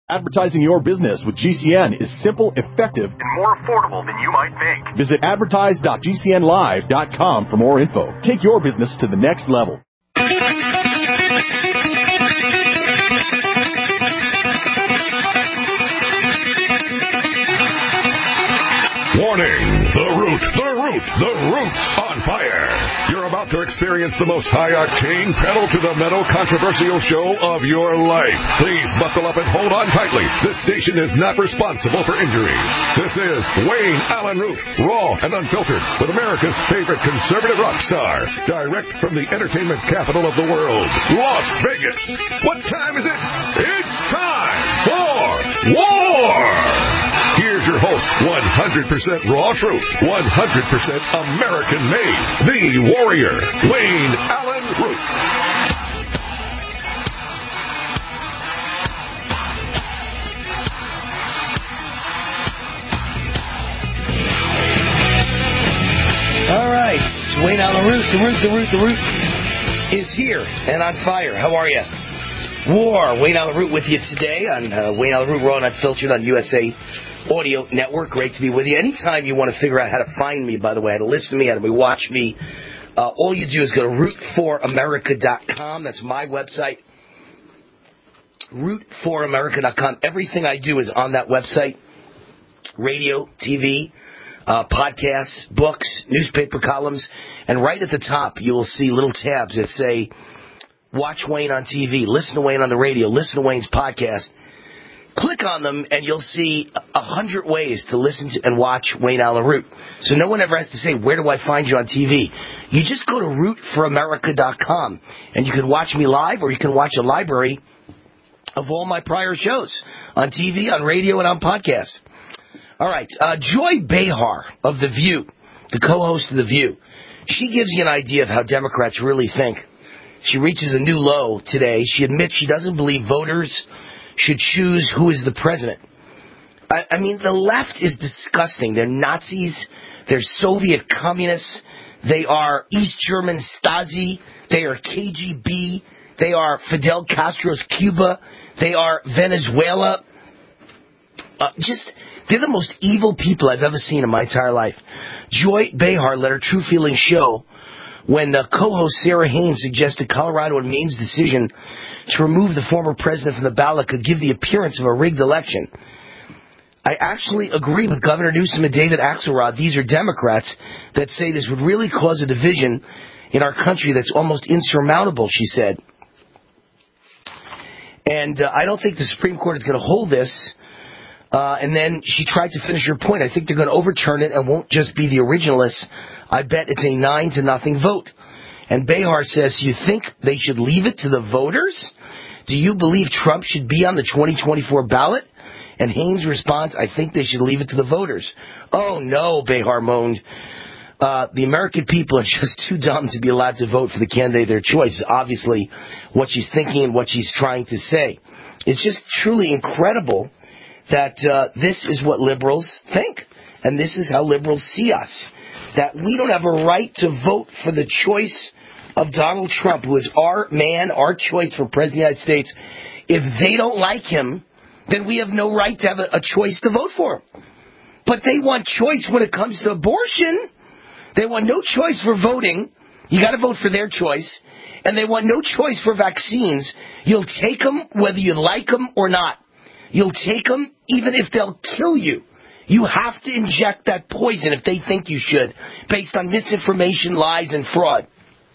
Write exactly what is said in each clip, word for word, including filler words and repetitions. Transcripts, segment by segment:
Advertising your business with G C N is simple, effective, and more affordable than you might think. Visit advertise dot g c n live dot com for more info. Take your business to the next level. Warning! The Root, the Root, the Root's on fire. You're about to experience the most high-octane, pedal-to-the-metal controversial show of your life. Please buckle up and hold on tightly. This station is not responsible for injuries. This is Wayne Allen Root, raw and unfiltered, with America's favorite conservative rock star. Direct from the entertainment capital of the world, Las Vegas. What time is it? It's time for war! Here's your host, one hundred percent raw truth, one hundred percent American-made, the warrior, Wayne Allen Root. All right, Wayne Allen Root, the Root, the Root, the Root is here and on fire. How are you? War, Wayne Allen Root with you today on uh, Wayne Allen Root, Raw and Unfiltered on U S A Audio Network. Great to be with you. Anytime you want to figure out how to find me, by the way, how to listen to me, how to watch me, uh, all you do is go to root for america dot com. That's my website, root for america dot com. Everything I do is on that website. Radio, T V, uh, podcasts, books, newspaper columns. And right at the top, you will see little tabs that say, watch Wayne on T V, listen to Wayne on the radio, listen to Wayne's podcast. Click on them, and you'll see a hundred ways to listen to and watch Wayne Allen Root. So no one ever has to say, where do I find you on T V? You just go to root for america dot com, and you can watch me live, or you can watch a library of all my prior shows on T V, on radio, and on podcasts. All right, uh, Joy Behar of The View, the co-host of The View, she gives you an idea of how Democrats really think. She reaches a new low today. She admits she doesn't believe voters should choose who is the president. I, I mean, the left is disgusting. They're Nazis. They're Soviet communists. They are East German Stasi. They are K G B. They are Fidel Castro's Cuba. They are Venezuela. Uh, just, they're the most evil people I've ever seen in my entire life. Joy Behar let her true feelings show when uh, co-host Sarah Haynes suggested Colorado and Maine's decision to remove the former president from the ballot could give the appearance of a rigged election. I actually agree with Governor Newsom and David Axelrod. These are Democrats that say this would really cause a division in our country that's almost insurmountable, she said. And uh, I don't think the Supreme Court is going to hold this. Uh, and then she tried to finish her point. I think they're going to overturn it and won't just be the originalists. I bet it's a nine to nothing vote. And Behar says, you think they should leave it to the voters? Do you believe Trump should be on the twenty twenty-four ballot? And Haynes responds, I think they should leave it to the voters. Oh, no, Behar moaned. Uh, the American people are just too dumb to be allowed to vote for the candidate of their choice. Obviously, what she's thinking and what she's trying to say. It's just truly incredible that uh, this is what liberals think. And this is how liberals see us. That we don't have a right to vote for the choice of Donald Trump, who is our man, our choice for President of the United States. If they don't like him, then we have no right to have a, a choice to vote for him. But they want choice when it comes to abortion. They want no choice for voting. You got to vote for their choice. And they want no choice for vaccines. You'll take them whether you like them or not. You'll take them even if they'll kill you. You have to inject that poison if they think you should, based on misinformation, lies, and fraud.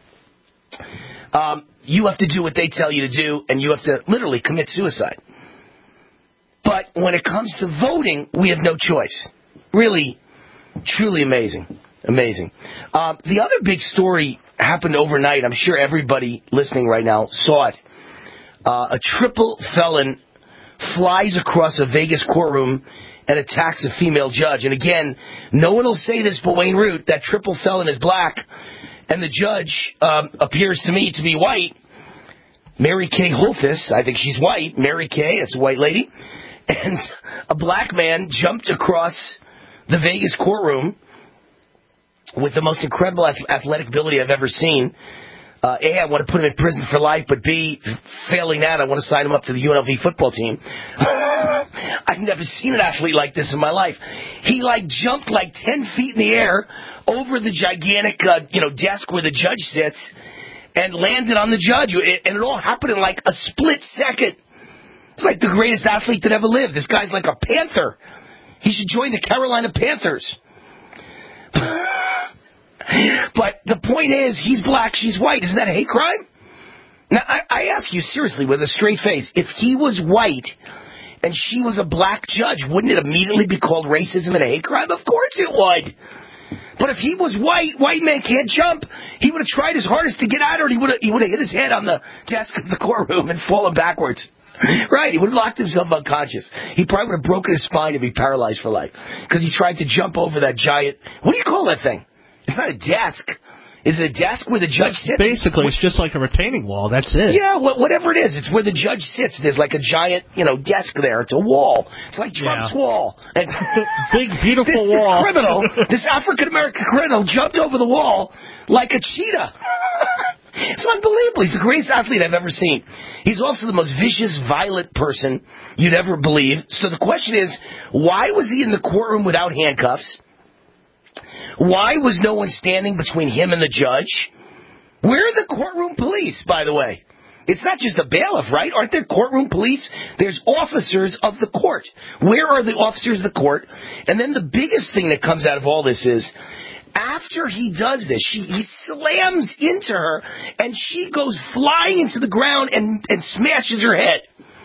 Um, you have to do what they tell you to do, and you have to literally commit suicide. But when it comes to voting, we have no choice. Really, truly amazing. Amazing. Uh, the other big story happened overnight. I'm sure everybody listening right now saw it. Uh, a triple felon flies across a Vegas courtroom and attacks a female judge. And again, no one will say this but Wayne Root. That triple felon is black, and the judge um, appears to me to be white. Mary Kay Holthus, I think she's white. Mary Kay, it's a white lady. And a black man jumped across the Vegas courtroom with the most incredible athletic ability I've ever seen. Uh, A, I want to put him in prison for life, but B, failing that, I want to sign him up to the U N L V football team. I've never seen an athlete like this in my life. He, like, jumped like ten feet in the air over the gigantic, uh, you know, desk where the judge sits and landed on the judge. And it all happened in, like, a split second. It's like the greatest athlete that ever lived. This guy's like a Panther. He should join the Carolina Panthers. But the point is, he's black, she's white. Isn't that a hate crime? Now, I, I ask you seriously, with a straight face, if he was white and she was a black judge, wouldn't it immediately be called racism and a hate crime? Of course it would. But if he was white, white man can't jump, he would have tried his hardest to get at her, and he would have he would have hit his head on the desk of the courtroom and fallen backwards. Right, he would have locked himself unconscious. He probably would have broken his spine and be paralyzed for life because he tried to jump over that giant, what do you call that thing? It's not a desk. Is it a desk where the judge sits? Basically, it's just like a retaining wall. That's it. Yeah, whatever it is. It's where the judge sits. There's like a giant, you know, desk there. It's a wall. It's like Trump's yeah. wall. And big, beautiful this, wall. This criminal, this African-American criminal jumped over the wall like a cheetah. It's unbelievable. He's the greatest athlete I've ever seen. He's also the most vicious, violent person you'd ever believe. So the question is, why was he in the courtroom without handcuffs? Why was no one standing between him and the judge? Where are the courtroom police, by the way? It's not just a bailiff, right? Aren't there courtroom police? There's officers of the court. Where are the officers of the court? And then the biggest thing that comes out of all this is, after he does this, she, he slams into her, and she goes flying into the ground and, and smashes her head.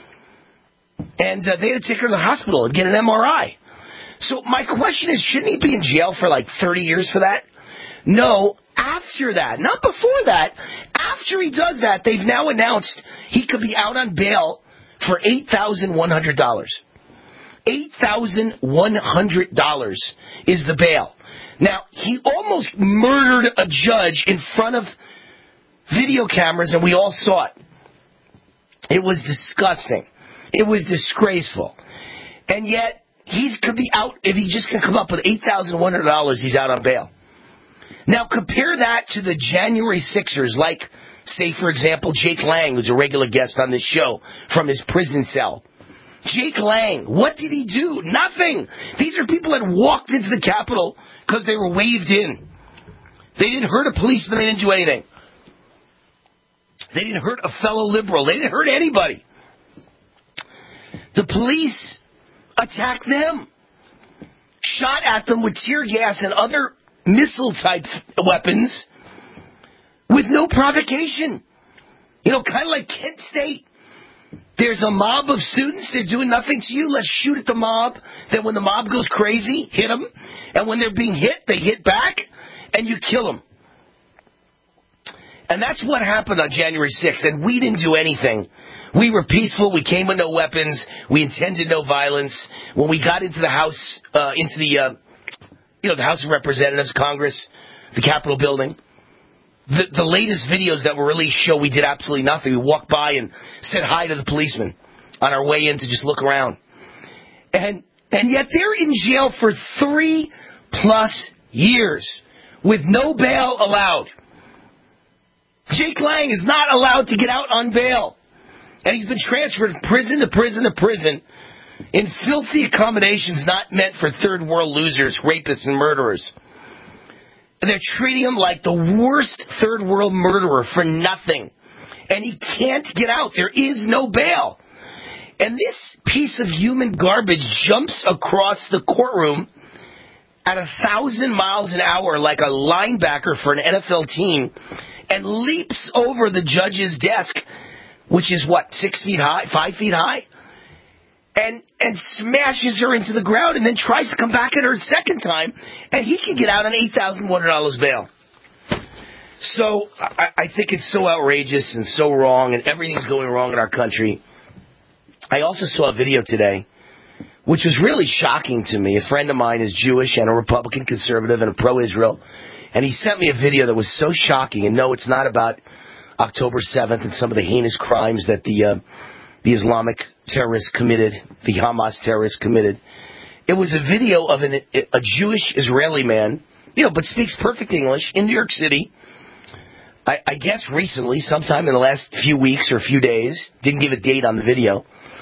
And uh, they had to take her to the hospital and get an M R I. So my question is, shouldn't he be in jail for like thirty years for that? No, after that, not before that. After he does that, they've now announced he could be out on bail for eight thousand one hundred dollars. eight thousand one hundred dollars is the bail. Now, he almost murdered a judge in front of video cameras, and we all saw it. It was disgusting. It was disgraceful. And yet, he could be out, if he just can come up with eight thousand one hundred dollars, he's out on bail. Now, compare that to the January sixers, like, say, for example, Jake Lang, who's a regular guest on this show, from his prison cell. Jake Lang, what did he do? Nothing. These are people that walked into the Capitol because they were waved in. They didn't hurt a policeman. They didn't do anything. They didn't hurt a fellow liberal. They didn't hurt anybody. The police attacked them, shot at them with tear gas and other missile-type weapons with no provocation. You know, kind of like Kent State. There's a mob of students. They're doing nothing to you. Let's shoot at the mob. Then when the mob goes crazy, hit them. And when they're being hit, they hit back, and you kill them. And that's what happened on January sixth. And we didn't do anything. We were peaceful. We came with no weapons. We intended no violence. When we got into the House, uh, into the, uh, you know, the House of Representatives, Congress, the Capitol building, the, the latest videos that were released show we did absolutely nothing. We walked by and said hi to the policeman on our way in to just look around. And and yet they're in jail for three plus years with no bail allowed. Jake Lang is not allowed to get out on bail. And he's been transferred from prison to prison to prison in filthy accommodations not meant for third world losers, rapists, and murderers. And they're treating him like the worst third world murderer for nothing. And he can't get out. There is no bail. And this piece of human garbage jumps across the courtroom at a thousand miles an hour like a linebacker for an N F L team and leaps over the judge's desk, which is what, six feet high, five feet high, and and smashes her into the ground and then tries to come back at her a second time, and he can get out on eight thousand one hundred dollars bail. So I, I think it's so outrageous and so wrong, and everything's going wrong in our country. I also saw a video today, which was really shocking to me. A friend of mine is Jewish and a Republican conservative and a pro-Israel, and he sent me a video that was so shocking. And no, it's not about October seventh and some of the heinous crimes that the uh, the Islamic terrorists committed, the Hamas terrorists committed. It was a video of an, a Jewish Israeli man, you know, but speaks perfect English in New York City. I, I guess recently, sometime in the last few weeks or few days, didn't give a date on the video.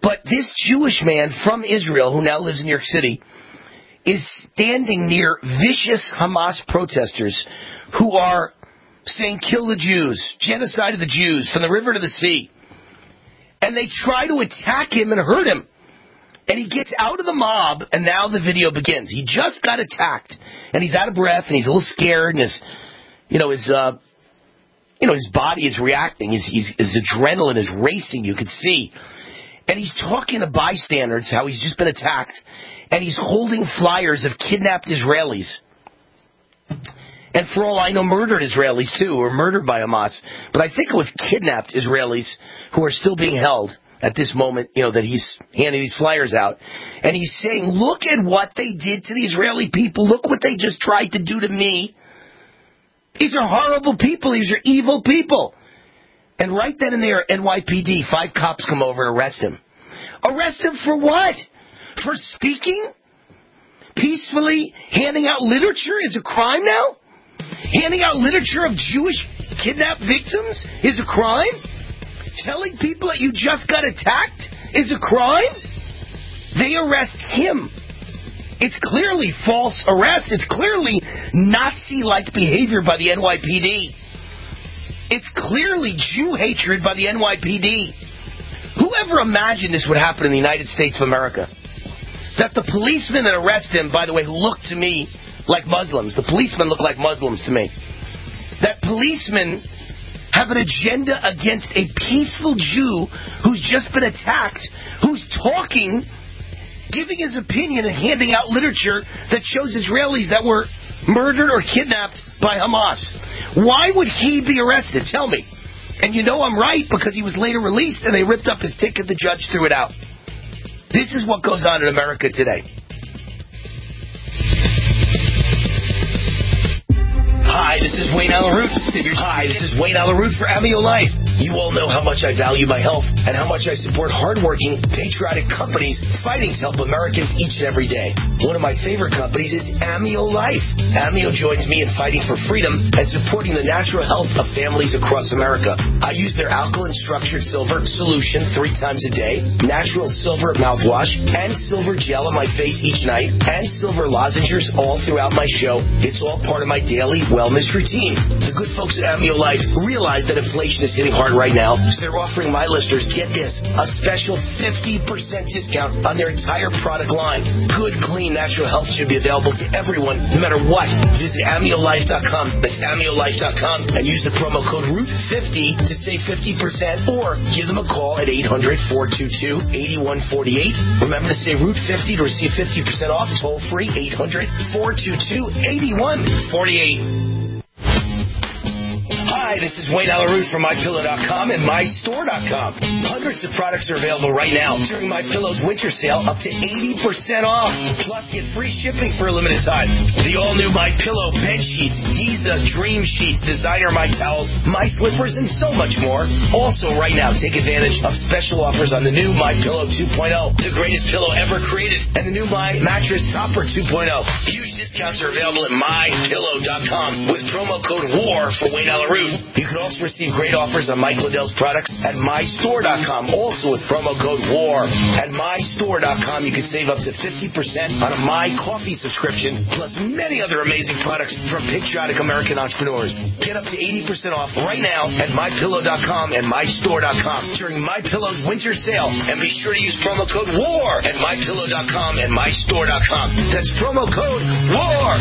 But this Jewish man from Israel, who now lives in New York City, is standing near vicious Hamas protesters who are saying, kill the Jews, genocide of the Jews, from the river to the sea. And they try to attack him and hurt him. And he gets out of the mob, and now the video begins. He just got attacked, and he's out of breath, and he's a little scared, and his, you know, his, uh, you know, his body is reacting. His, his, his adrenaline is racing, you could see. And he's talking to bystanders how he's just been attacked, and he's holding flyers of kidnapped Israelis. And for all I know, murdered Israelis, too, or murdered by Hamas. But I think it was kidnapped Israelis who are still being held at this moment, you know, that he's handing these flyers out. And he's saying, look at what they did to the Israeli people. Look what they just tried to do to me. These are horrible people. These are evil people. And right then and there, N Y P D, five cops come over and arrest him. Arrest him for what? For speaking? Peacefully handing out literature is a crime now? Handing out literature of Jewish kidnapped victims is a crime? Telling people that you just got attacked is a crime? They arrest him. It's clearly false arrest. It's clearly Nazi-like behavior by the N Y P D. It's clearly Jew hatred by the N Y P D. Whoever imagined this would happen in the United States of America? That the policemen that arrest him, by the way, who look to me like Muslims, the policemen look like Muslims to me, that policemen have an agenda against a peaceful Jew who's just been attacked, who's talking, giving his opinion and handing out literature that shows Israelis that were murdered or kidnapped by Hamas. Why would he be arrested? Tell me. And you know I'm right, because he was later released and they ripped up his ticket. The judge threw it out. This is what goes on in America today. Hi, this is Wayne Allyn Root. Hi, this is Wayne Allyn Root for Amio Life. You all know how much I value my health and how much I support hardworking, patriotic companies fighting to help Americans each and every day. One of my favorite companies is Amio Life. Amio joins me in fighting for freedom and supporting the natural health of families across America. I use their alkaline structured silver solution three times a day, natural silver mouthwash, and silver gel on my face each night, and silver lozenges all throughout my show. It's all part of my daily wellness routine. The good folks at Amio Life realize that inflation is hitting hard right now, so they're offering my listeners, get this, a special fifty percent discount on their entire product line. Good, clean, natural health should be available to everyone, no matter what. Visit amio life dot com. That's amio life dot com and use the promo code root fifty to save fifty percent, or give them a call at eight hundred, four two two, eight one four eight. Remember to say root fifty to receive fifty percent off. Toll free, eight hundred, four two two, eight one four eight. Hi, this is Wayne Allyn Root from my pillow dot com and my store dot com. Hundreds of products are available right now during MyPillow's winter sale, up to eighty percent off. Plus, get free shipping for a limited time. The all-new MyPillow bed sheets, Giza Dream Sheets, designer My Towels, My Slippers, and so much more. Also, right now, take advantage of special offers on the new MyPillow two point oh, the greatest pillow ever created, and the new My Mattress Topper two point oh. Huge discounts are available at my pillow dot com with promo code WAR for Wayne Allyn Root. You can also receive great offers on Mike Lindell's products at my store dot com, also with promo code WAR. At my store dot com, you can save up to fifty percent on a My Coffee subscription, plus many other amazing products from patriotic American entrepreneurs. Get up to eighty percent off right now at my pillow dot com and my store dot com during MyPillow's winter sale. And be sure to use promo code WAR at my pillow dot com and my store dot com. That's promo code WAR.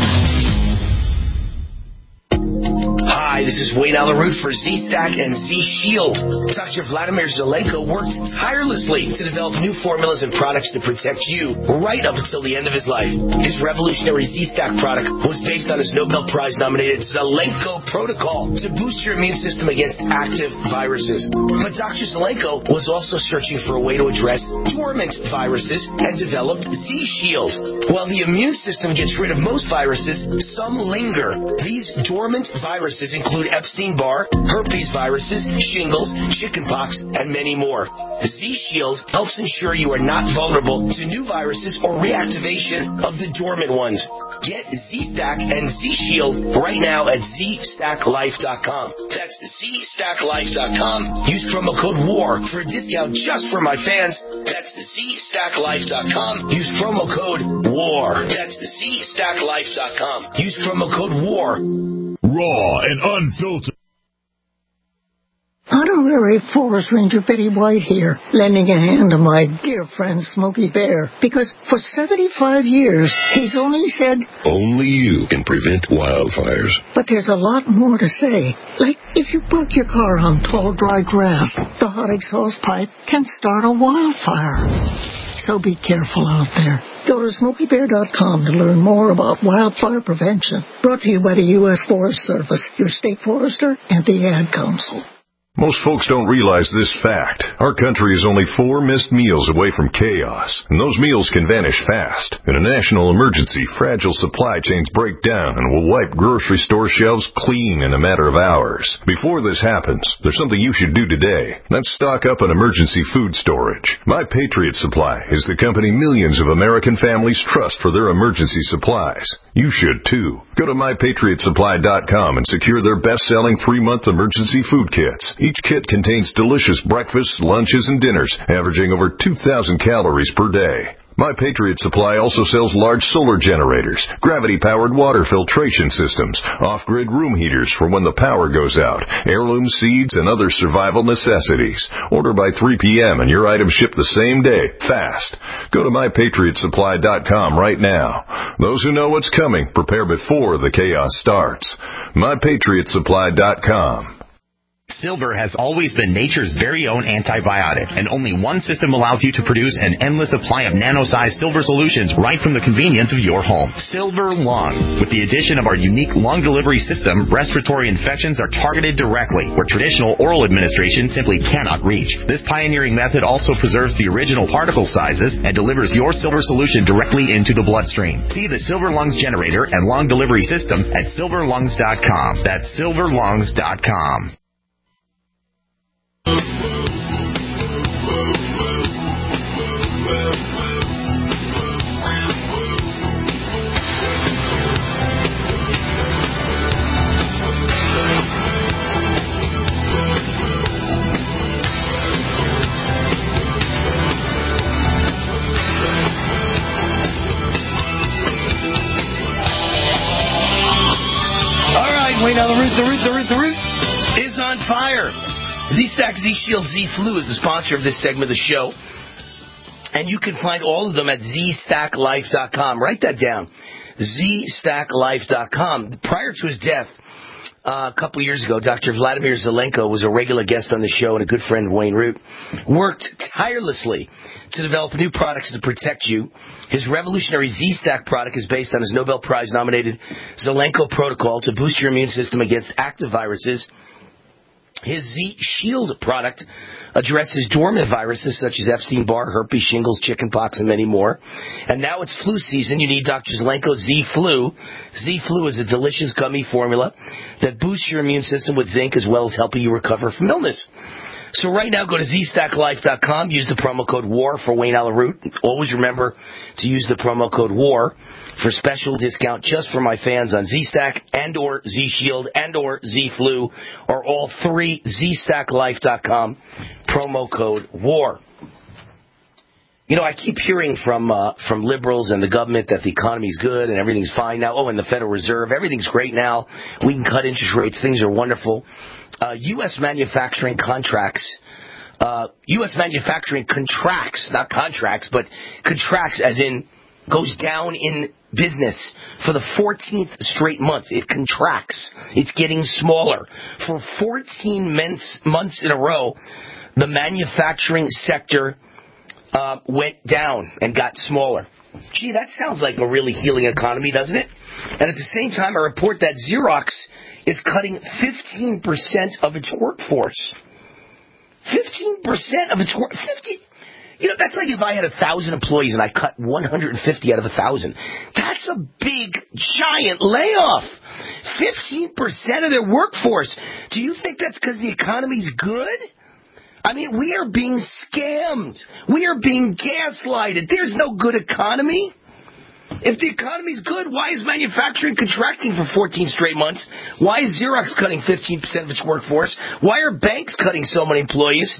Hi, this is Wayne Allyn Root for Z-Stack and Z-Shield. Doctor Vladimir Zelenko worked tirelessly to develop new formulas and products to protect you right up until the end of his life. His revolutionary Z-Stack product was based on his Nobel Prize-nominated Zelenko Protocol to boost your immune system against active viruses. But Doctor Zelenko was also searching for a way to address dormant viruses and developed Z-Shield. While the immune system gets rid of most viruses, some linger. These dormant viruses include include Epstein-Barr, herpes viruses, shingles, chickenpox, and many more. Z-Shield helps ensure you are not vulnerable to new viruses or reactivation of the dormant ones. Get Z-Stack and Z-Shield right now at Z stack life dot com. That's Z stack life dot com. Use promo code WAR for a discount just for my fans. That's Z stack life dot com. Use promo code WAR. That's Z stack life dot com. Use promo code WAR. Raw and unfiltered. Honorary Forest Ranger Betty White here, lending a hand to my dear friend Smokey Bear, because for seventy-five years, he's only said, only you can prevent wildfires. But there's a lot more to say. Like, if you park your car on tall, dry grass, the hot exhaust pipe can start a wildfire. So be careful out there. Go to smokey bear dot com to learn more about wildfire prevention. Brought to you by the U S Forest Service, your state forester, and the Ad Council. Most folks don't realize this fact. Our country is only four missed meals away from chaos, and those meals can vanish fast. In a national emergency, fragile supply chains break down and will wipe grocery store shelves clean in a matter of hours. Before this happens, there's something you should do today. That's stock up on emergency food storage. My Patriot Supply is the company millions of American families trust for their emergency supplies. You should too. Go to my patriot supply dot com and secure their best-selling three-month emergency food kits. Each kit contains delicious breakfasts, lunches, and dinners, averaging over two thousand calories per day. My Patriot Supply also sells large solar generators, gravity-powered water filtration systems, off-grid room heaters for when the power goes out, heirloom seeds, and other survival necessities. Order by three p.m. and your items ship the same day, fast. Go to my patriot supply dot com right now. Those who know what's coming, prepare before the chaos starts. my patriot supply dot com. Silver has always been nature's very own antibiotic, and only one system allows you to produce an endless supply of nano-sized silver solutions right from the convenience of your home. Silver Lungs. With the addition of our unique lung delivery system, respiratory infections are targeted directly, where traditional oral administration simply cannot reach. This pioneering method also preserves the original particle sizes and delivers your silver solution directly into the bloodstream. See the Silver Lungs generator and lung delivery system at silver lungs dot com. That's silver lungs dot com. Wait, now the root, the root, the root, the root is on fire. Z-Stack, Z-Shield, Z-Flu is the sponsor of this segment of the show. And you can find all of them at Z stack life dot com. Write that down. Z stack life dot com. Prior to his death, uh, a couple years ago, Doctor Vladimir Zelenko was a regular guest on the show, and a good friend of Wayne Root worked tirelessly to develop new products to protect you. His revolutionary Z-Stack product is based on his Nobel Prize-nominated Zelenko protocol to boost your immune system against active viruses. His Z-Shield product addresses dormant viruses such as Epstein-Barr, herpes, shingles, chickenpox, and many more. And now it's flu season. You need Doctor Zelenko's Z-Flu. Z-Flu is a delicious gummy formula that boosts your immune system with zinc as well as helping you recover from illness. So right now, go to Z stack life dot com. Use the promo code WAR for Wayne Allyn Root. Always remember to use the promo code WAR for special discount just for my fans on Z-Stack and or Z-Shield and or Z-Flu, or all three. Z stack life dot com, promo code WAR. You know, I keep hearing from uh, from liberals and the government that the economy's good and everything's fine now. Oh, and the Federal Reserve, everything's great now. We can cut interest rates. Things are wonderful. Uh, U S manufacturing contracts, uh, U S manufacturing contracts, not contracts, but contracts as in goes down in business for the fourteenth straight month. It contracts. It's getting smaller. For fourteen months, months in a row, the manufacturing sector uh, went down and got smaller. Gee, that sounds like a really healing economy, doesn't it? And at the same time, I report that Xerox is cutting fifteen percent of its workforce. fifteen percent of its work. fifty You know, that's like if I had one thousand employees and I cut one hundred fifty out of one thousand. That's a big, giant layoff. fifteen percent of their workforce. Do you think that's because the economy's good? I mean, we are being scammed. We are being gaslighted. There's no good economy. If the economy's good, why is manufacturing contracting for fourteen straight months? Why is Xerox cutting fifteen percent of its workforce? Why are banks cutting so many employees?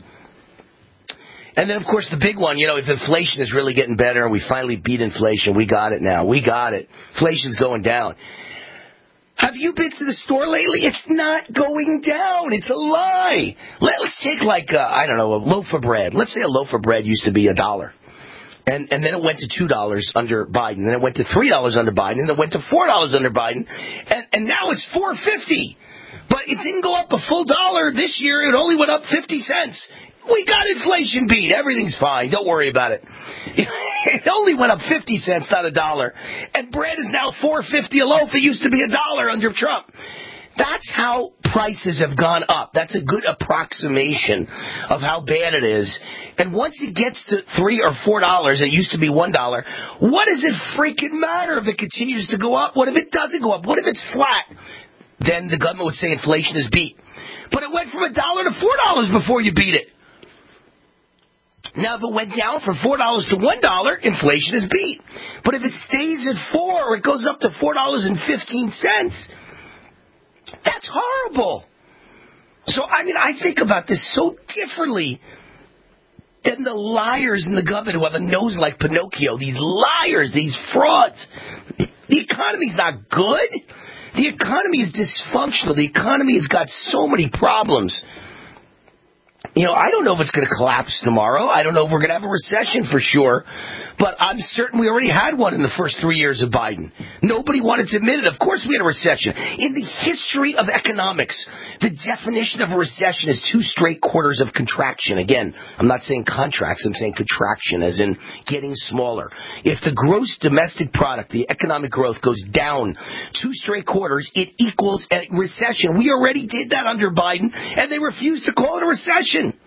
And then, of course, the big one, you know, if inflation is really getting better and we finally beat inflation, we got it now. We got it. Inflation's going down. Have you been to the store lately? It's not going down. It's a lie. Let's take, like, uh, I don't know, a loaf of bread. Let's say a loaf of bread used to be a dollar. And and then it went to two dollars under Biden. Then it went to three dollars under Biden. And then it went to four dollars under Biden. And, and now it's four fifty. But it didn't go up a full dollar this year. It only went up fifty cents. We got inflation beat. Everything's fine. Don't worry about it. It only went up fifty cents, not a dollar. And bread is now four fifty a loaf. It used to be a dollar under Trump. That's how prices have gone up. That's a good approximation of how bad it is. And once it gets to three or four dollars, it used to be one dollar. What does it freaking matter if it continues to go up? What if it doesn't go up? What if it's flat? Then the government would say inflation is beat. But it went from a dollar to four dollars before you beat it. Now, if it went down from four dollars to one dollar, inflation is beat. But if it stays at four or it goes up to four dollars and fifteen cents, that's horrible. So, I mean, I think about this so differently than the liars in the government who have a nose like Pinocchio. These liars, these frauds. The economy's not good. The economy is dysfunctional. The economy has got so many problems. You know, I don't know if it's going to collapse tomorrow. I don't know if we're going to have a recession for sure. But I'm certain we already had one in the first three years of Biden. Nobody wanted to admit it. Of course we had a recession. In the history of economics, the definition of a recession is two straight quarters of contraction. Again, I'm not saying contracts. I'm saying contraction, as in getting smaller. If the gross domestic product, the economic growth, goes down two straight quarters, it equals a recession. We already did that under Biden, and they refused to call it a recession.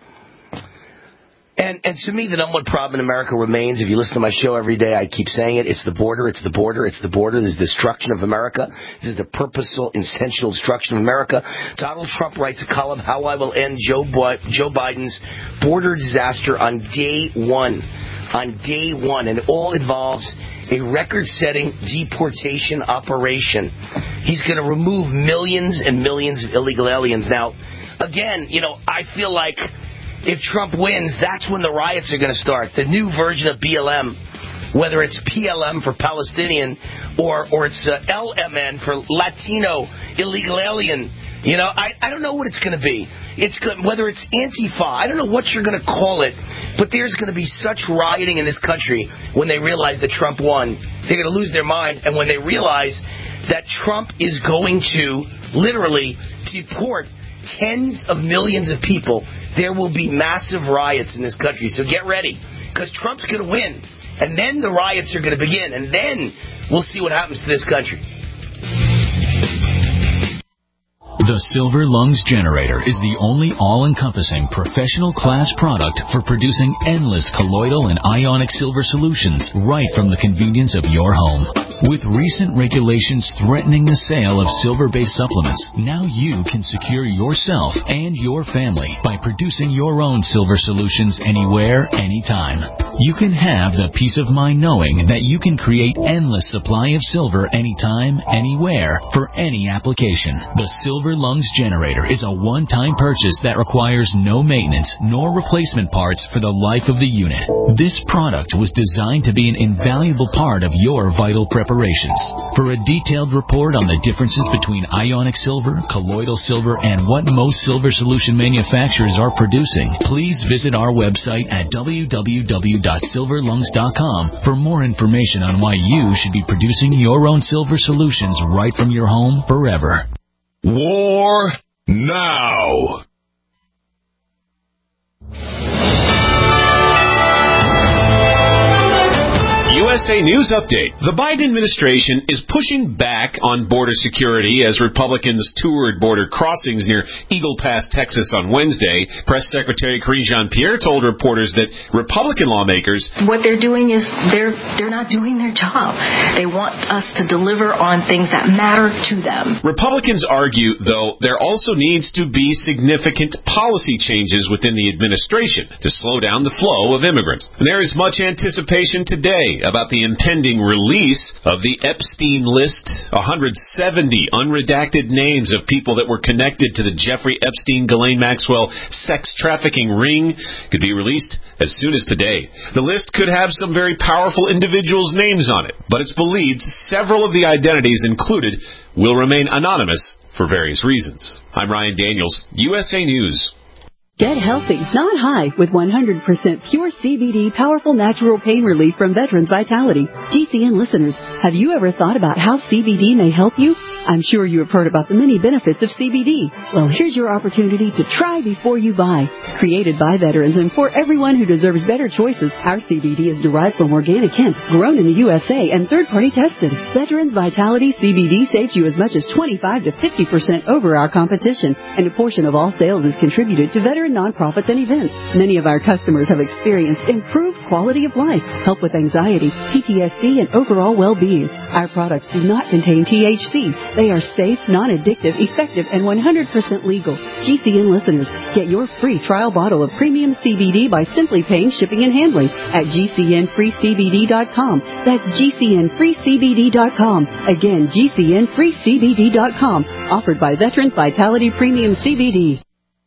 And, and to me, the number one problem in America remains, if you listen to my show every day, I keep saying it, it's the border, it's the border, it's the border. This is the destruction of America. This is the purposeful, intentional destruction of America. Donald Trump writes a column, How I Will End Joe, Bi- Joe Biden's Border Disaster, on day one. On day one. And it all involves a record-setting deportation operation. He's going to remove millions and millions of illegal aliens. Now, again, you know, I feel like if Trump wins, that's when the riots are going to start. The new version of B L M, whether it's P L M for Palestinian or or it's uh, L M N for Latino illegal alien. You know, I, I don't know what it's going to be. It's good, whether it's Antifa. I don't know what you're going to call it. But there's going to be such rioting in this country when they realize that Trump won. They're going to lose their minds. And when they realize that Trump is going to literally deport tens of millions of people, there will be massive riots in this country. So get ready, because Trump's going to win. And then the riots are going to begin. And then we'll see what happens to this country. The Silver Lungs Generator is the only all-encompassing professional class product for producing endless colloidal and ionic silver solutions right from the convenience of your home. With recent regulations threatening the sale of silver-based supplements, now you can secure yourself and your family by producing your own silver solutions anywhere, anytime. You can have the peace of mind knowing that you can create endless supply of silver anytime, anywhere, for any application. The Silver Lungs Generator is a one-time purchase that requires no maintenance nor replacement parts for the life of the unit. This product was designed to be an invaluable part of your vital preparations. For a detailed report on the differences between ionic silver, colloidal silver, and what most silver solution manufacturers are producing, please visit our website at w w w dot silver lungs dot com for more information on why you should be producing your own silver solutions right from your home forever. War now. U S A News Update. The Biden administration is pushing back on border security as Republicans toured border crossings near Eagle Pass, Texas on Wednesday. Press Secretary Karine Jean-Pierre told reporters that Republican lawmakers... What they're doing is they're they're not doing their job. They want us to deliver on things that matter to them. Republicans argue, though, there also needs to be significant policy changes within the administration to slow down the flow of immigrants. And there is much anticipation today about the impending release of the Epstein list. one hundred seventy unredacted names of people that were connected to the Jeffrey Epstein, Ghislaine Maxwell sex trafficking ring could be released as soon as today. The list could have some very powerful individuals' names on it, but it's believed several of the identities included will remain anonymous for various reasons. I'm Ryan Daniels, U S A News. Get healthy, not high, with one hundred percent pure C B D powerful natural pain relief from Veterans Vitality. G C N listeners, have you ever thought about how C B D may help you? I'm sure you have heard about the many benefits of C B D. Well, here's your opportunity to try before you buy. Created by veterans and for everyone who deserves better choices, our C B D is derived from organic hemp, grown in the U S A and third-party tested. Veterans Vitality C B D saves you as much as twenty-five to fifty percent over our competition, and a portion of all sales is contributed to veteran nonprofits and events. Many of our customers have experienced improved quality of life, help with anxiety, P T S D, and overall well-being. Our products do not contain T H C. They are safe, non-addictive, effective, and one hundred percent legal. G C N listeners, get your free trial bottle of premium C B D by simply paying shipping and handling at G C N free C B D dot com. That's G C N free C B D dot com. Again, G C N free C B D dot com. Offered by Veterans Vitality Premium C B D.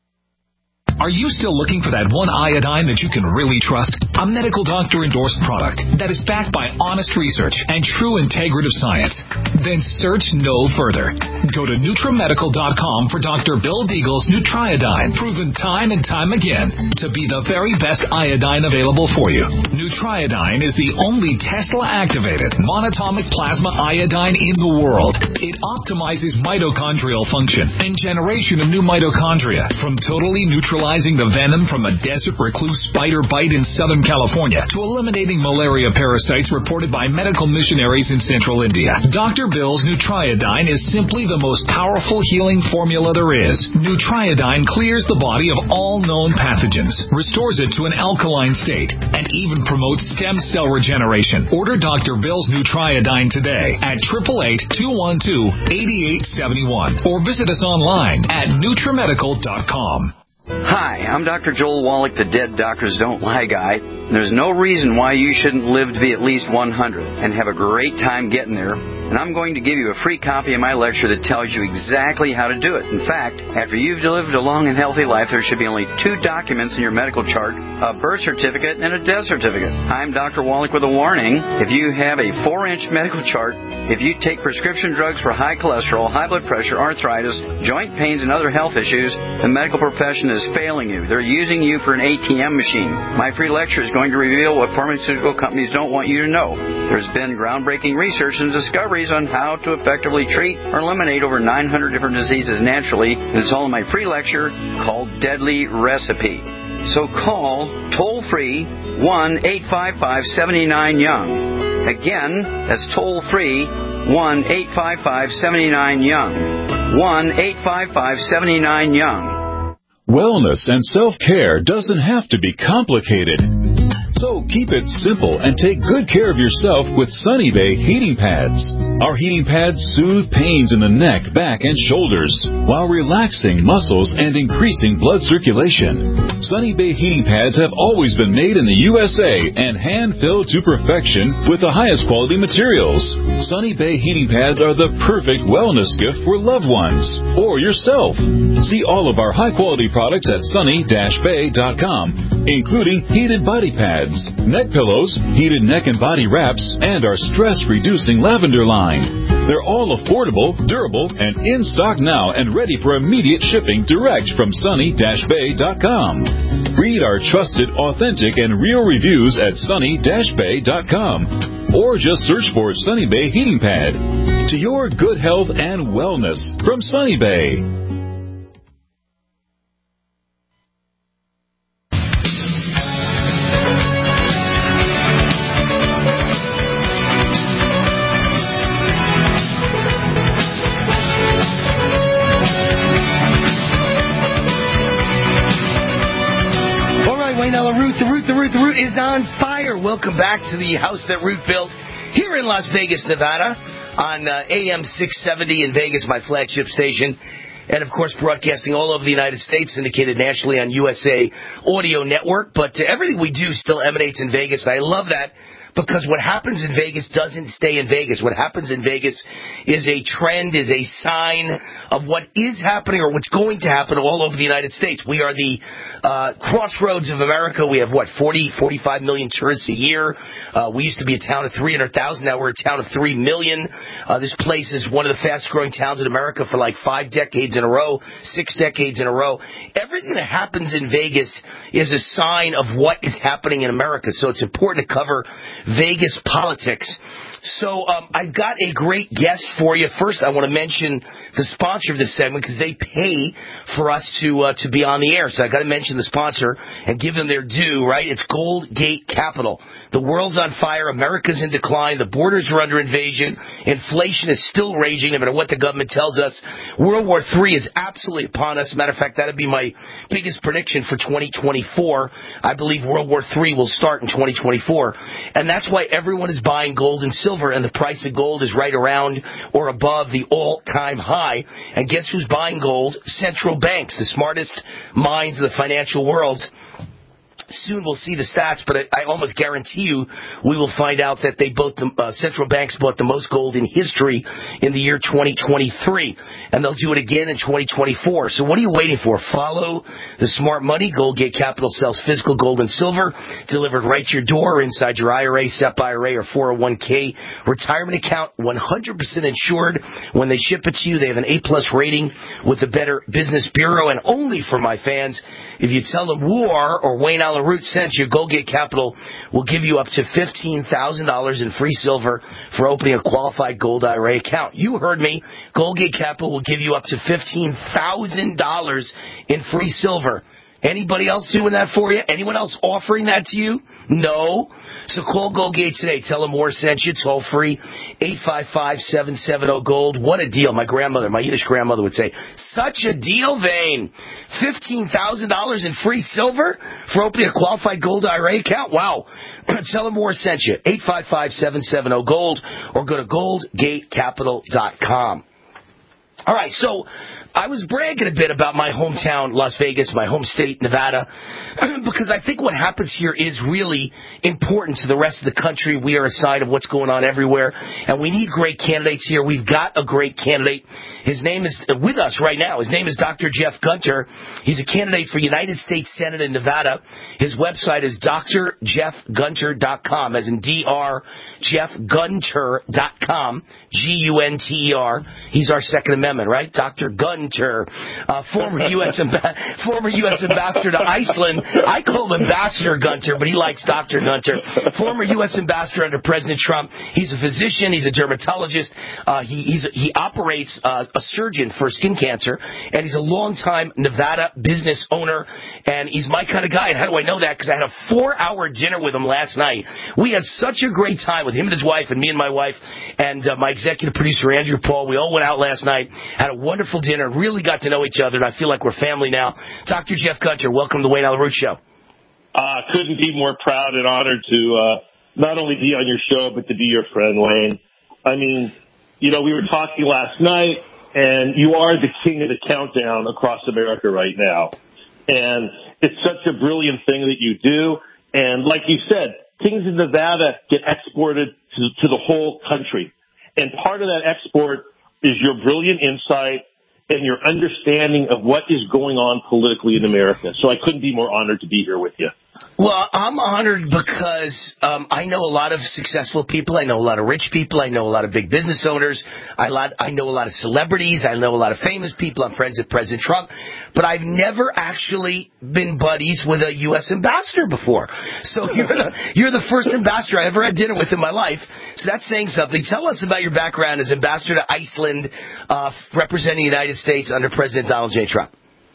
Are you still looking for that one iodine that you can really trust? A medical doctor endorsed product that is backed by honest research and true integrative science? Then search no further. Go to Nutramedical dot com for Doctor Bill Deagle's Nutriodine, proven time and time again to be the very best iodine available for you. Nutriodine is the only Tesla-activated monatomic plasma iodine in the world. It optimizes mitochondrial function and generation of new mitochondria from totally neutralizing the venom from a desert recluse spider bite in Southern California to eliminating malaria parasites reported by medical missionaries in central India. Doctor Bill's Nutriodine is simply the most powerful healing formula there is. Nutriodine clears the body of all known pathogens, restores it to an alkaline state, and even promotes stem cell regeneration. Order Doctor Bill's Nutriodine today at eight eight eight, two one two, eight eight seven one or visit us online at Nutramedical dot com. Hi, I'm Doctor Joel Wallach, the Dead Doctors Don't Lie guy. There's no reason why you shouldn't live to be at least one hundred and have a great time getting there. And I'm going to give you a free copy of my lecture that tells you exactly how to do it. In fact, after you've lived a long and healthy life, there should be only two documents in your medical chart, a birth certificate and a death certificate. I'm Doctor Wallach with a warning. If you have a four-inch medical chart, if you take prescription drugs for high cholesterol, high blood pressure, arthritis, joint pains, and other health issues, the medical profession is failing you. They're using you for an A T M machine. My free lecture is going to reveal what pharmaceutical companies don't want you to know. There's been groundbreaking research and discoveries on how to effectively treat or eliminate over nine hundred different diseases naturally. It's all in my free lecture called Deadly Recipe. So call toll-free one eight five five, seven nine, young. Again, that's toll-free one eight five five, seven nine, young. one eight five five, seven nine, young. Wellness and self-care doesn't have to be complicated. So keep it simple and take good care of yourself with Sunny Bay heating pads. Our heating pads soothe pains in the neck, back, and shoulders while relaxing muscles and increasing blood circulation. Sunny Bay heating pads have always been made in the U S A and hand-filled to perfection with the highest quality materials. Sunny Bay heating pads are the perfect wellness gift for loved ones or yourself. See all of our high-quality products at sunny dash bay dot com, including heated body pads, neck pillows, heated neck and body wraps, and our stress-reducing lavender line. They're all affordable, durable, and in stock now and ready for immediate shipping direct from sunny dash bay dot com. Read our trusted, authentic, and real reviews at sunny dash bay dot com. Or just search for Sunny Bay Heating Pad. To your good health and wellness from Sunny Bay. Root. The Root is on fire. Welcome back to the house that Root built here in Las Vegas, Nevada, on uh, A M six seventy in Vegas, my flagship station. And, of course, broadcasting all over the United States, syndicated nationally on U S A Audio Network. But uh, everything we do still emanates in Vegas. I love that. Because what happens in Vegas doesn't stay in Vegas. What happens in Vegas is a trend, is a sign of what is happening or what's going to happen all over the United States. We are the uh, crossroads of America. We have, what, forty, forty-five million tourists a year. Uh, we used to be a town of three hundred thousand. Now we're a town of three million. Uh, this place is one of the fastest-growing towns in America for like five decades in a row, six decades in a row. Everything that happens in Vegas is a sign of what is happening in America. So it's important to cover Vegas politics. So um, I've got a great guest for you. First, I want to mention the sponsor of this segment because they pay for us to uh, to be on the air. So I've got to mention the sponsor and give them their due, right? It's Goldgate Capital. The world's on fire. America's in decline. The borders are under invasion. Inflation is still raging, no matter what the government tells us. World War Three is absolutely upon us. Matter of fact, that would be my biggest prediction for twenty twenty-four. I believe World War Three will start in twenty twenty-four. And that's why everyone is buying gold and silver, and the price of gold is right around or above the all-time high. And guess who's buying gold? Central banks, the smartest minds of the financial world. Soon we'll see the stats, but I, I almost guarantee you we will find out that they both the uh, central banks bought the most gold in history in the year twenty twenty-three, and they'll do it again in twenty twenty-four. So what are you waiting for? Follow the smart money. Goldgate Capital sells physical gold and silver delivered right to your door or inside your I R A, S E P I R A, or four oh one k retirement account, one hundred percent insured. When they ship it to you, they have an A-plus rating with the Better Business Bureau, and only for my fans, if you tell them War or Wayne Allen Root sent you, Goldgate Capital will give you up to fifteen thousand dollars in free silver for opening a qualified gold I R A account. You heard me. Goldgate Capital will give you up to fifteen thousand dollars in free silver. Anybody else doing that for you? Anyone else offering that to you? No. So call Goldgate today. Tell them War sent you. Toll free, eight five five, seven seven zero, GOLD. What a deal. My grandmother, my Yiddish grandmother would say, such a deal, Vane. fifteen thousand dollars in free silver for opening a qualified gold I R A account? Wow. Tell them War sent you. eight five five, seven seven zero, GOLD or go to goldgate capital dot com. All right, so I was bragging a bit about my hometown, Las Vegas, my home state, Nevada, because I think what happens here is really important to the rest of the country. We are a sign of what's going on everywhere, and we need great candidates here. We've got a great candidate. His name is with us right now. His name is Doctor Jeff Gunter. He's a candidate for United States Senate in Nevada. His website is D R jeff gunter dot com, as in D R jeff gunter dot com, G U N T E R. He's our Second Amendment, right? Doctor Gunter, uh, former U S Amb- former U S ambassador to Iceland. I call him Ambassador Gunter, but he likes Doctor Gunter. Former U S ambassador under President Trump. He's a physician. He's a dermatologist. Uh, he he's, he operates uh, a surgeon for skin cancer, and he's a longtime Nevada business owner, and he's my kind of guy. And how do I know that? Because I had a four-hour dinner with him last night. We had such a great time with him and his wife, and me and my wife, and uh, my executive producer, Andrew Paul. We all went out last night, had a wonderful dinner, really got to know each other, and I feel like we're family now. Doctor Jeff Gunter, welcome to the Wayne Allen Root Show. Uh, couldn't be more proud and honored to uh, not only be on your show, but to be your friend, Wayne. I mean, you know, we were talking last night, and you are the king of the countdown across America right now. And it's such a brilliant thing that you do. And like you said, things in Nevada get exported to, to the whole country. And part of that export is your brilliant insight and your understanding of what is going on politically in America. So I couldn't be more honored to be here with you. Well, I'm honored because um, I know a lot of successful people. I know a lot of rich people. I know a lot of big business owners. I, lot, I know a lot of celebrities. I know a lot of famous people. I'm friends with President Trump. But I've never actually been buddies with a U S ambassador before. So you're the, you're the first ambassador I ever had dinner with in my life. So that's saying something. Tell us about your background as ambassador to Iceland, uh, representing the United States under President Donald J. Trump.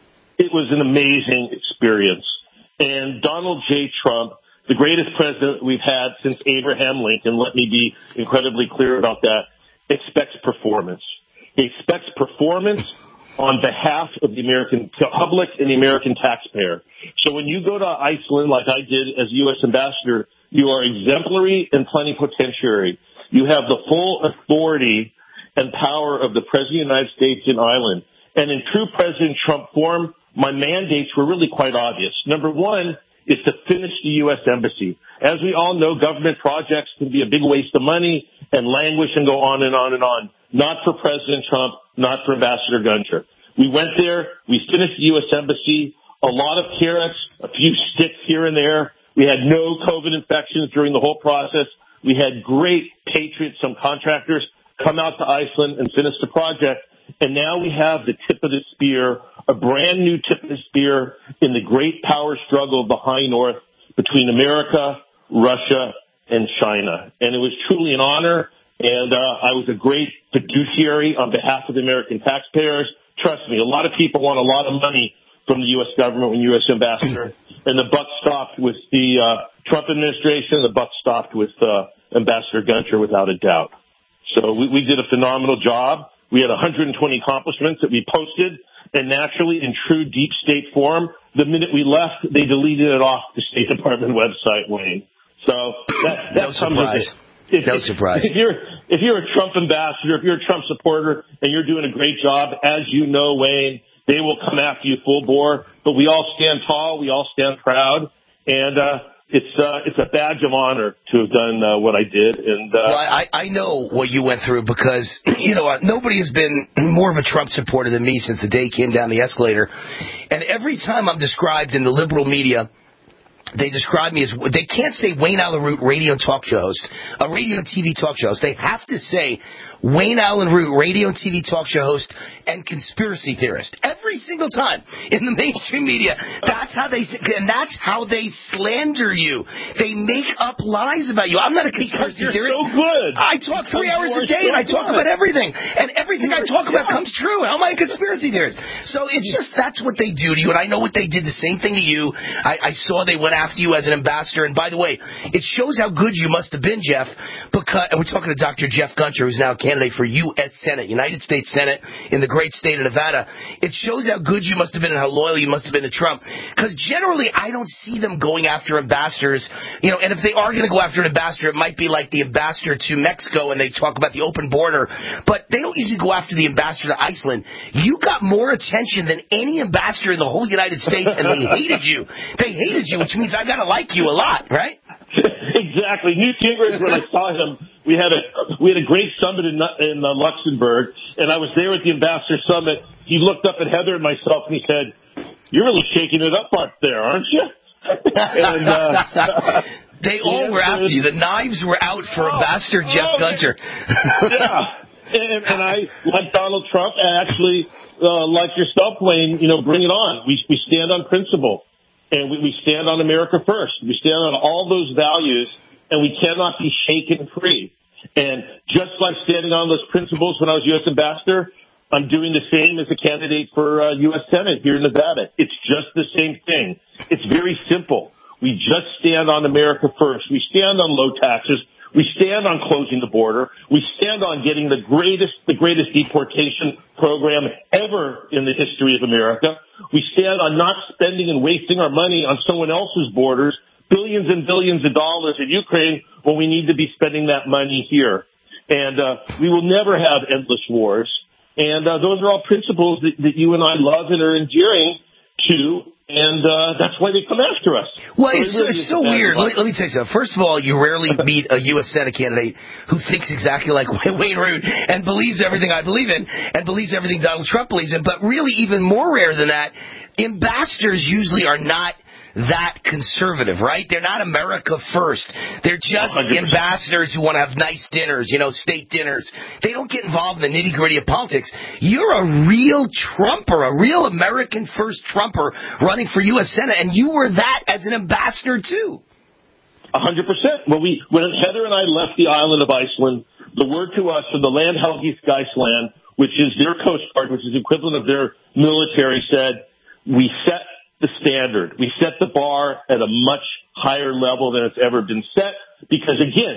It was an amazing experience. And Donald J. Trump, the greatest president we've had since Abraham Lincoln, let me be incredibly clear about that, expects performance. He expects performance on behalf of the American public and the American taxpayer. So when you go to Iceland, like I did as U S ambassador, you are exemplary and plenipotentiary. You have the full authority and power of the President of the United States in Ireland. And in true President Trump form, my mandates were really quite obvious. Number one is to finish the U S Embassy. As we all know, government projects can be a big waste of money and languish and go on and on and on. Not for President Trump, not for Ambassador Gunter. We went there, we finished the U S Embassy, a lot of carrots, a few sticks here and there. We had no COVID infections during the whole process. We had great patriots, some contractors, come out to Iceland and finish the project. And now we have the tip of the spear, a brand new tip of the spear in the great power struggle of the high north between America, Russia, and China. And it was truly an honor. And uh, I was a great fiduciary on behalf of the American taxpayers. Trust me, a lot of people want a lot of money from the U S government when U S ambassador. And the buck stopped with the uh, Trump administration. The buck stopped with uh, Ambassador Gunter, without a doubt. So we, we did a phenomenal job. We had one hundred twenty accomplishments that we posted. And naturally, in true deep state form, the minute we left, they deleted it off the State Department website, Wayne. So that, that no surprise. If, no surprise. If you're, if you're a Trump ambassador, if you're a Trump supporter, and you're doing a great job, as you know, Wayne, they will come after you full bore. But we all stand tall. We all stand proud. And, uh, It's uh, it's a badge of honor to have done uh, what I did, and uh, well, I I know what you went through because you know nobody has been more of a Trump supporter than me since the day he came down the escalator, and every time I'm described in the liberal media, they describe me as, they can't say Wayne Allen Root radio talk show host, a radio and T V talk show host. They have to say Wayne Allen Root radio and T V talk show host and conspiracy theorist. Every single time in the mainstream media, that's how they, and that's how they slander you. They make up lies about you. I'm not a conspiracy you're theorist. So good. I talk three hours a day and I talk about everything. And everything I talk about comes true. How am I a conspiracy theorist? So it's just, that's what they do to you. And I know what they did, the same thing to you. I, I saw they went after you as an ambassador. And by the way, it shows how good you must have been, Jeff, because, and we're talking to Doctor Jeff Gunter, who's now a candidate for U S Senate, United States Senate in the great state of Nevada. It shows how good you must have been and how loyal you must have been to Trump. Because generally, I don't see them going after ambassadors. You know, and if they are going to go after an ambassador, it might be like the ambassador to Mexico and they talk about the open border. But they don't usually go after the ambassador to Iceland. You got more attention than any ambassador in the whole United States, and they hated you. They hated you, which means I got to like you a lot, right? Exactly. Newt Gingrich, when I saw him, we had a we had a great summit in in uh, Luxembourg, and I was there at the Ambassador Summit. He looked up at Heather and myself, and he said, "You're really shaking it up up there, aren't you?" and, uh, they all were after you. The knives were out for oh, Ambassador Jeff oh, Gunter. yeah, and, and I, like Donald Trump, actually, uh, like yourself, Wayne, you know, bring it on. We we stand on principle. And we, we stand on America first. We stand on all those values, and we cannot be shaken free. And just like standing on those principles when I was U S ambassador, I'm doing the same as a candidate for uh, U S Senate here in Nevada. It's just the same thing. It's very simple. We just stand on America first. We stand on low taxes. We stand on closing the border. We stand on getting the greatest, the greatest deportation program ever in the history of America. We stand on not spending and wasting our money on someone else's borders, billions and billions of dollars in Ukraine when we need to be spending that money here. And uh, we will never have endless wars. And uh, those are all principles that, that you and I love and are endearing to. And uh, that's why they come after us. Well, so it's, really it's so weird. Let me, let me tell you something. First of all, you rarely meet a U S Senate candidate who thinks exactly like Wayne Root and believes everything I believe in and believes everything Donald Trump believes in. But really, even more rare than that, ambassadors usually are not that conservative, right? They're not America first. They're just one hundred percent ambassadors who want to have nice dinners, you know, state dinners. They don't get involved in the nitty-gritty of politics. You're a real Trumper, a real American first Trumper running for U S Senate, and you were that as an ambassador, too. A hundred percent. When we, when Heather and I left the island of Iceland, the word to us from the land Helgi Skyland, which is their Coast Guard, which is the equivalent of their military, said, we set the standard. We set the bar at a much higher level than it's ever been set because, again,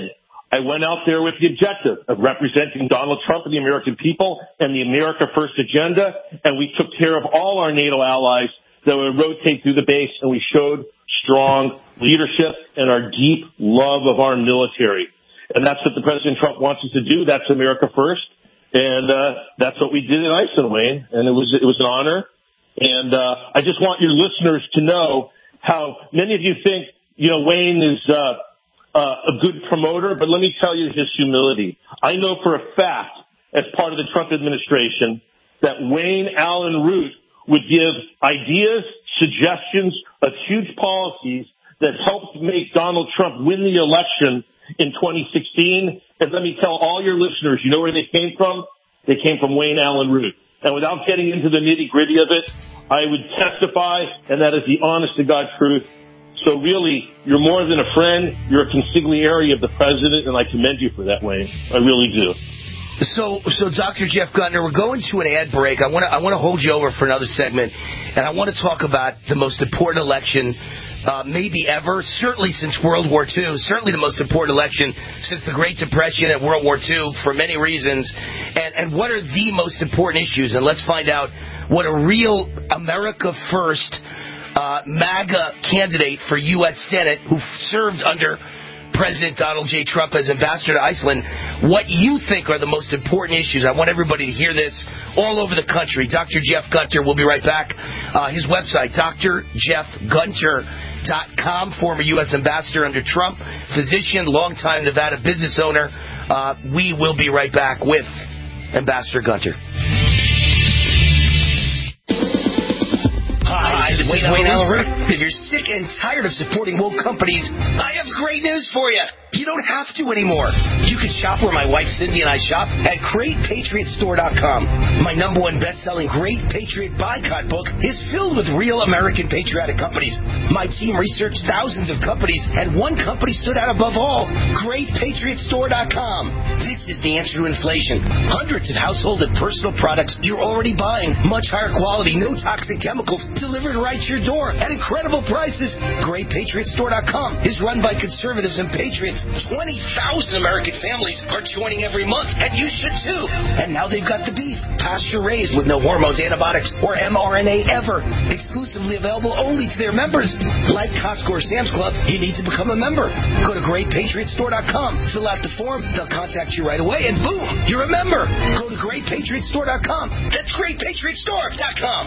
I went out there with the objective of representing Donald Trump and the American people and the America First agenda, and we took care of all our NATO allies that would rotate through the base, and we showed strong leadership and our deep love of our military. And that's what the President Trump wants us to do. That's America First. And uh that's what we did in Iceland, Wayne. And it was it was an honor. And uh I just want your listeners to know how many of you think, you know, Wayne is uh, uh a good promoter, but let me tell you his humility. I know for a fact, as part of the Trump administration, that Wayne Allen Root would give ideas, suggestions of huge policies that helped make Donald Trump win the election in twenty sixteen. And let me tell all your listeners, you know where they came from? They came from Wayne Allen Root. And without getting into the nitty-gritty of it, I would testify, and that is the honest-to-God truth. So really, you're more than a friend. You're a consigliere of the president, and I commend you for that, Wayne. I really do. So, so Doctor Jeff Gutner, we're going to an ad break. I want to, I want to hold you over for another segment, and I want to talk about the most important election, uh, maybe ever, certainly since World War Two, certainly the most important election since the Great Depression and World War Two for many reasons, and, and what are the most important issues? And let's find out what a real America First uh, MAGA candidate for U S Senate who served under President Donald J. Trump as ambassador to Iceland, what you think are the most important issues. I want everybody to hear this all over the country. Doctor Jeff Gunter will be right back. Uh, his website, D R Jeff Gunter dot com, former U S ambassador under Trump, physician, longtime Nevada business owner. Uh, we will be right back with Ambassador Gunter. Hi, this is Wayne Allen Root. If you're sick and tired of supporting woke companies, I have great news for you. You don't have to anymore. You can shop where my wife Cindy and I shop at Great Patriot Store dot com. My number one best-selling Great Patriot Boycott book is filled with real American patriotic companies. My team researched thousands of companies, and one company stood out above all, Great Patriot Store dot com. This is the answer to inflation. Hundreds of household and personal products you're already buying. Much higher quality, no toxic chemicals, delivered right to your door at incredible prices. Great Patriot Store dot com is run by conservatives and patriots. twenty thousand American families are joining every month, and you should too. And now they've got the beef, pasture-raised with no hormones, antibiotics, or M R N A ever. Exclusively available only to their members. Like Costco or Sam's Club, you need to become a member. Go to Great Patriot Store dot com, fill out the form, they'll contact you right away, and boom, you're a member. Go to Great Patriot Store dot com. That's Great Patriot Store dot com.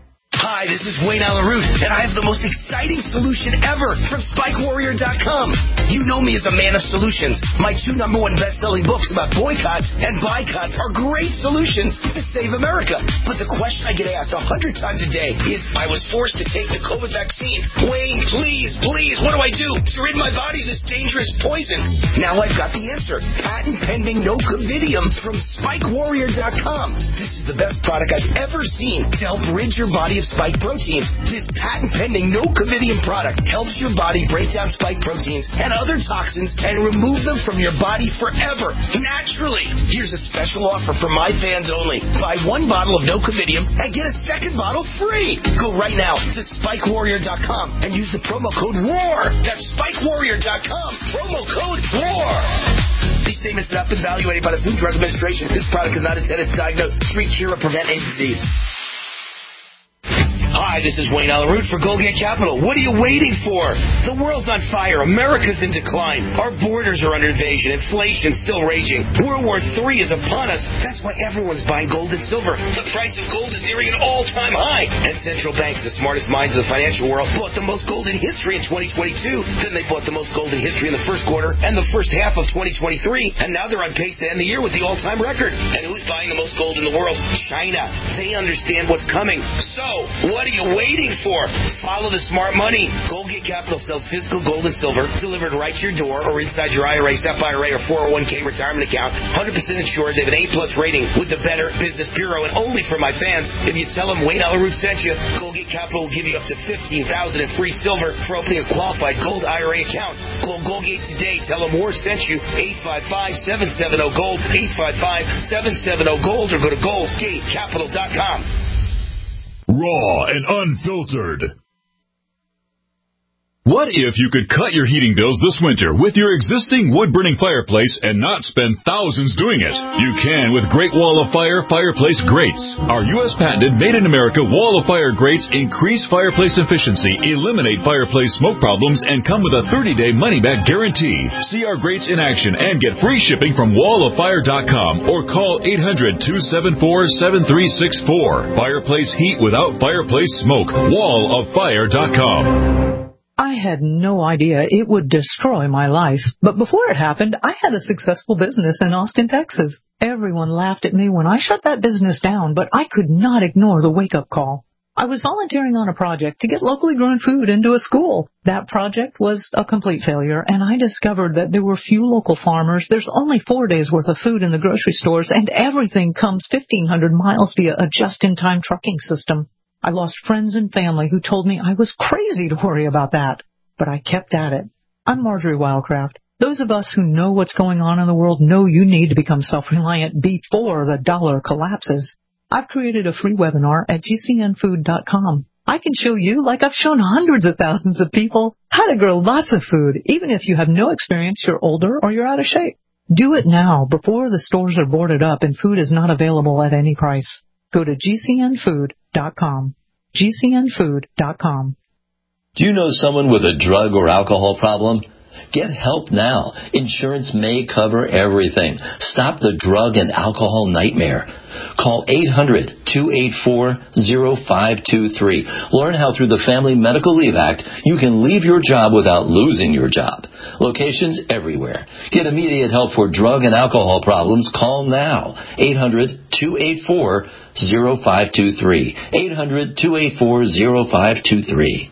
Hi, this is Wayne Allen Root, and I have the most exciting solution ever from Spike Warrior dot com. You know me as a man of solutions. My two number one best-selling books about boycotts and boycotts are great solutions to save America. But the question I get asked a hundred times a day is, I was forced to take the COVID vaccine. Wayne, please, please, what do I do to rid my body of this dangerous poison? Now I've got the answer. Patent-pending Nocovidium from Spike Warrior dot com. This is the best product I've ever seen to help rid your body of spike proteins. This patent-pending Nocovidium product helps your body break down spike proteins and other toxins and remove them from your body forever, naturally. Here's a special offer for my fans only. Buy one bottle of Nocovidium and get a second bottle free. Go right now to Spike Warrior dot com and use the promo code WAR. That's Spike Warrior dot com. Promo code WAR. These statements have not been evaluated by the Food and Drug Administration. This product is not intended to diagnose, treat, cure, or prevent any disease. Hi, this is Wayne Allen Root for Goldgate Capital. What are you waiting for? The world's on fire. America's in decline. Our borders are under invasion. Inflation's still raging. World War Three is upon us. That's why everyone's buying gold and silver. The price of gold is nearing an all-time high. And central banks, the smartest minds of the financial world, bought the most gold in history in twenty twenty-two. Then they bought the most gold in history in the first quarter and the first half of twenty twenty-three. And now they're on pace to end the year with the all-time record. And who's buying the most gold in the world? China. They understand what's coming. So, what What are you waiting for? Follow the smart money. Goldgate Capital sells physical gold and silver delivered right to your door or inside your I R A, S E P I R A, or four oh one k retirement account. one hundred percent insured. They have an A-plus rating with the Better Business Bureau. And only for my fans, if you tell them Wayne Allen Root sent you, Goldgate Capital will give you up to fifteen thousand dollars in free silver for opening a qualified gold I R A account. Call Goldgate today. Tell them Moore sent you. eight five five, seven seven zero, GOLD. eight five five, seven seven zero, GOLD. Or go to Goldgate Capital dot com. Raw and unfiltered. What if you could cut your heating bills this winter with your existing wood-burning fireplace and not spend thousands doing it? You can with Great Wall of Fire fireplace grates. Our U S patented made-in-America Wall of Fire grates increase fireplace efficiency, eliminate fireplace smoke problems, and come with a thirty-day money-back guarantee. See our grates in action and get free shipping from wall of fire dot com or call eight hundred, two seven four, seven three six four. Fireplace heat without fireplace smoke. wall of fire dot com. I had no idea it would destroy my life, but before it happened, I had a successful business in Austin, Texas. Everyone laughed at me when I shut that business down, but I could not ignore the wake-up call. I was volunteering on a project to get locally grown food into a school. That project was a complete failure, and I discovered that there were few local farmers, there's only four days' worth of food in the grocery stores, and everything comes fifteen hundred miles via a just-in-time trucking system. I lost friends and family who told me I was crazy to worry about that, but I kept at it. I'm Marjorie Wildcraft. Those of us who know what's going on in the world know you need to become self-reliant before the dollar collapses. I've created a free webinar at G C N food dot com. I can show you, like I've shown hundreds of thousands of people, how to grow lots of food, even if you have no experience, you're older, or you're out of shape. Do it now, before the stores are boarded up and food is not available at any price. Go to G C N food dot com. G C N food dot com. Do you know someone with a drug or alcohol problem? Get help now. Insurance may cover everything. Stop the drug and alcohol nightmare. Call eight hundred, two eight four, zero five two three. Learn how through the Family Medical Leave Act you can leave your job without losing your job. Locations everywhere. Get immediate help for drug and alcohol problems. Call now. eight hundred, two eight four, zero five two three. eight hundred, two eight four, zero five two three.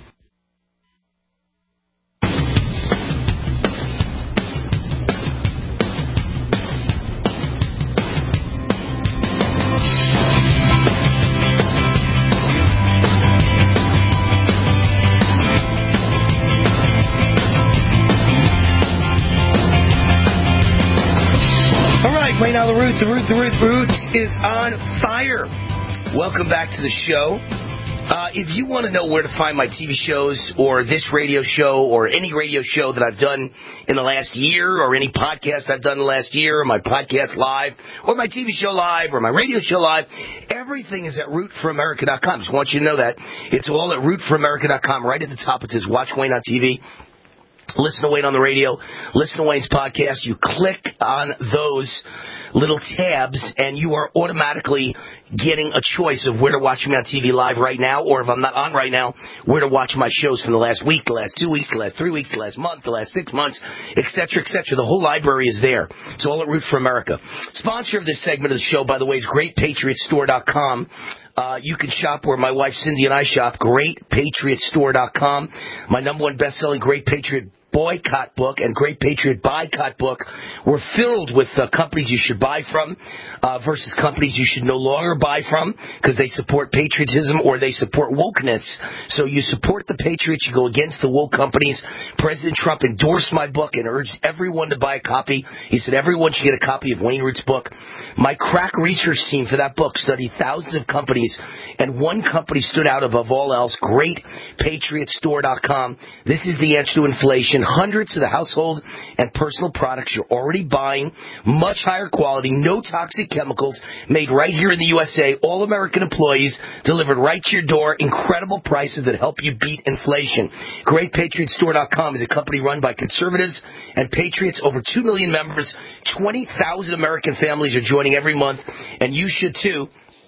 Now the Root, the Root, the Root, the Roots is on fire. Welcome back to the show. Uh, if you want to know where to find my T V shows or this radio show or any radio show that I've done in the last year or any podcast I've done in the last year or my podcast live or my T V show live or my radio show live, everything is at root for america dot com. Just want you to know that. It's all at root for america dot com. Right at the top it says Watch Wayne on T V. Listen to Wayne on the radio. Listen to Wayne's podcast. You click on those little tabs, and you are automatically getting a choice of where to watch me on T V live right now, or if I'm not on right now, where to watch my shows from the last week, the last two weeks, the last three weeks, the last month, the last six months, et cetera, et cetera. The whole library is there. It's all at Root for America. Sponsor of this segment of the show, by the way, is great patriot store dot com. Uh, you can shop where my wife Cindy and I shop, great patriot store dot com. My number one best-selling Great Patriot Boycott book and Great Patriot Boycott book were filled with uh, companies you should buy from uh, versus companies you should no longer buy from because they support patriotism or they support wokeness. So you support the patriots, you go against the woke companies. President Trump endorsed my book and urged everyone to buy a copy. He said everyone should get a copy of Wayne Root's book. My crack research team for that book studied thousands of companies, and one company stood out above all else, great patriot store dot com. This is the answer to inflation. Hundreds of the household and personal products you're already buying, much higher quality, no toxic chemicals, made right here in the U S A, all American employees, delivered right to your door, incredible prices that help you beat inflation. great patriot store dot com is a company run by conservatives and patriots, over two million members, twenty thousand American families are joining every month, and you should too.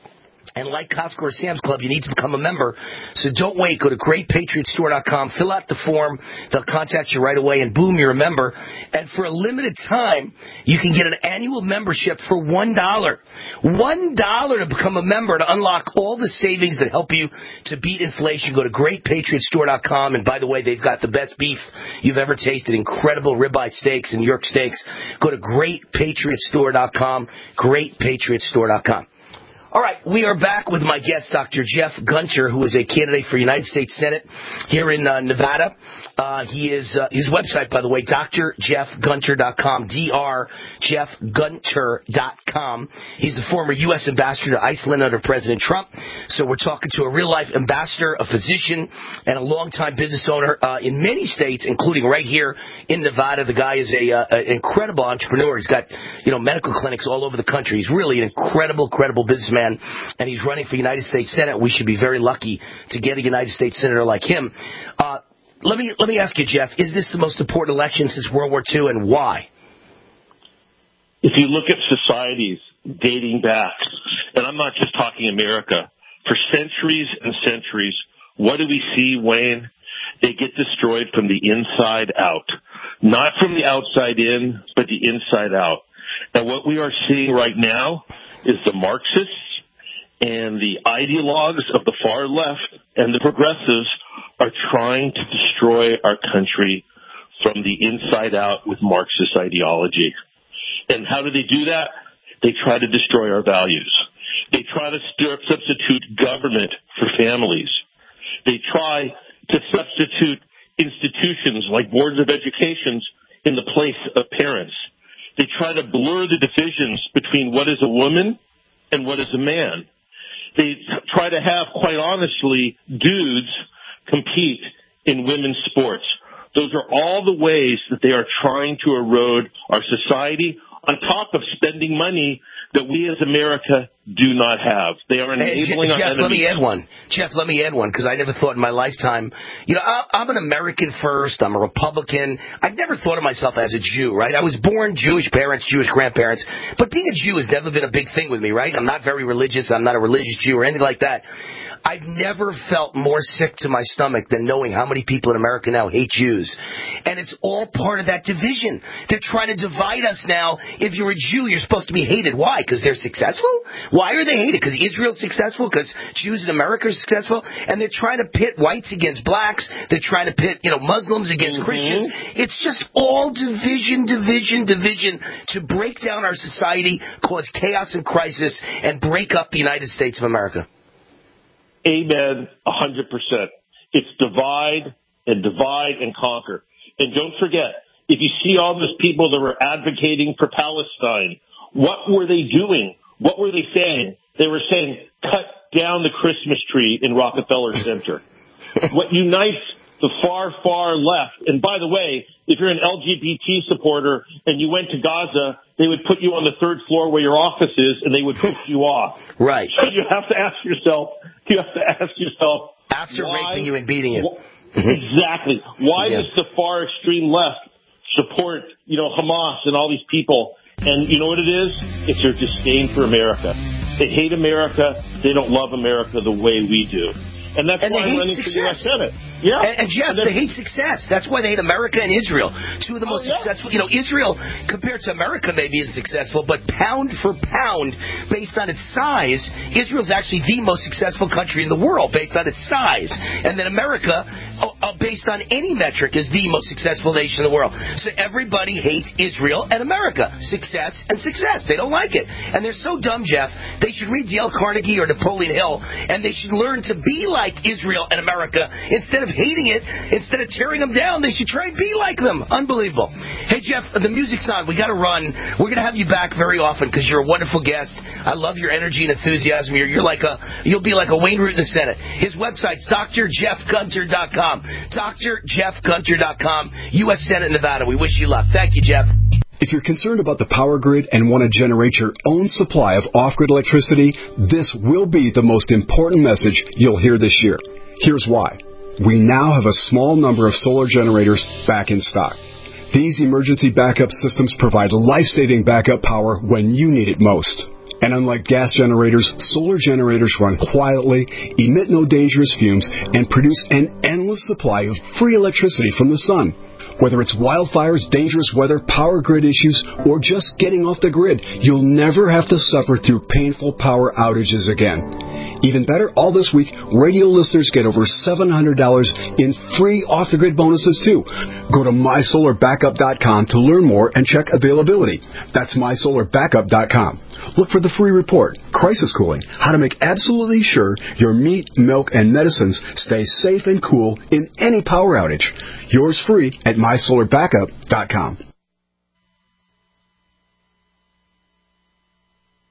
And like Costco or Sam's Club, you need to become a member. So don't wait. Go to great patriot store dot com. Fill out the form. They'll contact you right away, and boom, you're a member. And for a limited time, you can get an annual membership for one dollar. one dollar to become a member to unlock all the savings that help you to beat inflation. Go to great patriot store dot com. And by the way, they've got the best beef you've ever tasted. Incredible ribeye steaks and New York steaks. Go to great patriot store dot com. great patriot store dot com. All right, we are back with my guest, Doctor Jeff Gunter, who is a candidate for United States Senate here in uh, Nevada. Uh, he is, uh, his website, by the way, D R Jeff Gunter dot com, D R Jeff Gunter dot com. He's the former U S ambassador to Iceland under President Trump. So we're talking to a real-life ambassador, a physician, and a longtime business owner uh, in many states, including right here in Nevada. The guy is a, uh, an incredible entrepreneur. He's got, you know, medical clinics all over the country. He's really an incredible, credible businessman, and he's running for United States Senate. We should be very lucky to get a United States Senator like him. Uh, Let me let me ask you, Jeff, is this the most important election since World War Two, and why? If you look at societies dating back, and I'm not just talking America, for centuries and centuries, what do we see, Wayne? They get destroyed from the inside out. Not from the outside in, but the inside out. And what we are seeing right now is the Marxists and the ideologues of the far left and the progressives are trying to destroy our country from the inside out with Marxist ideology. And how do they do that? They try to destroy our values. They try to st- substitute government for families. They try to substitute institutions like boards of education in the place of parents. They try to blur the divisions between what is a woman and what is a man. They try to have, quite honestly, dudes compete in women's sports. Those are all the ways that they are trying to erode our society on top of spending money that we as America do not have. They are enabling hey, Jeff, our Jeff, let me add one. Jeff, let me add one, because I never thought in my lifetime, you know, I'm an American first. I'm a Republican. I've never thought of myself as a Jew, right? I was born Jewish parents, Jewish grandparents, but being a Jew has never been a big thing with me, right? I'm not very religious. I'm not a religious Jew or anything like that. I've never felt more sick to my stomach than knowing how many people in America now hate Jews. And it's all part of that division. They're trying to divide us now. If you're a Jew, you're supposed to be hated. Why? Because they're successful? Why are they hated? Because Israel's successful? Because Jews in America are successful? And they're trying to pit whites against blacks. They're trying to pit, you know, Muslims against mm-hmm. Christians. It's just all division, division, division to break down our society, cause chaos and crisis, and break up the United States of America. Amen, a hundred percent. It's divide and divide and conquer. And don't forget, if you see all those people that were advocating for Palestine, what were they doing? What were they saying? They were saying, cut down the Christmas tree in Rockefeller Center. What unites the far, far left, and by the way, if you're an L G B T supporter and you went to Gaza, they would put you on the third floor where your office is and they would push you off. Right. So you have to ask yourself, you have to ask yourself, after why, raping you and beating you. Wh- exactly. Why yeah. does the far extreme left support, you know, Hamas and all these people? And you know what it is? It's their disdain for America. They hate America. They don't love America the way we do. And that's and why I'm running success. for U S Senate. Yeah. And, and Jeff, and then, they hate success. That's why they hate America and Israel. Two of the most oh, yeah. successful. You know, Israel, compared to America, maybe isn't successful, but pound for pound, based on its size, Israel's actually the most successful country in the world based on its size. And then America, uh, based on any metric, is the most successful nation in the world. So everybody hates Israel and America. Success and success. They don't like it. And they're so dumb, Jeff, they should read Dale Carnegie or Napoleon Hill, and they should learn to be like like Israel and America. Instead of hating it, instead of tearing them down, they should try and be like them. Unbelievable. Hey, Jeff, the music's on. We got to run. We're going to have you back very often because you're a wonderful guest. I love your energy and enthusiasm. You're, you're like a, you'll be like a Wayne Root in the Senate. His website's D R Jeff Gunter dot com. D R Jeff Gunter dot com. U S Senate, Nevada. We wish you luck. Thank you, Jeff. If you're concerned about the power grid and want to generate your own supply of off-grid electricity, this will be the most important message you'll hear this year. Here's why. We now have a small number of solar generators back in stock. These emergency backup systems provide life-saving backup power when you need it most. And unlike gas generators, solar generators run quietly, emit no dangerous fumes, and produce an endless supply of free electricity from the sun. Whether it's wildfires, dangerous weather, power grid issues, or just getting off the grid, you'll never have to suffer through painful power outages again. Even better, all this week, radio listeners get over seven hundred dollars in free off-the-grid bonuses, too. Go to my solar backup dot com to learn more and check availability. That's my solar backup dot com. Look for the free report, Crisis Cooling, how to make absolutely sure your meat, milk, and medicines stay safe and cool in any power outage. Yours free at my solar backup dot com.